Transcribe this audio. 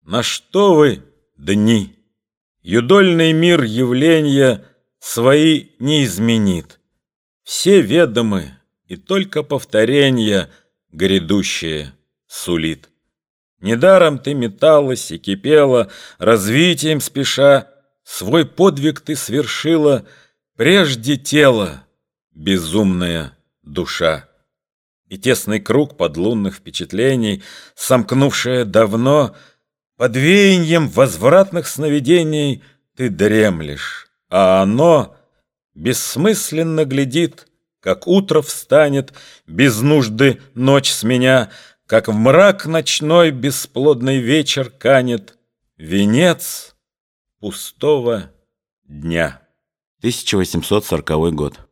На что вы, дни? Юдольный мир явления свои не изменит. Все ведомы, и только повторенье грядущее сулит. Недаром ты металась и кипела, развитием спеша, свой подвиг ты свершила, прежде тела, безумная душа. И тесный круг подлунных впечатлений, сомкнувшая давно, под веяньем возвратных сновидений ты дремлешь, а оно бессмысленно глядит, как утро встанет, без нужды ночь сменя, как в мрак ночной бесплодный вечер канет венец пустого дня. 1840 год.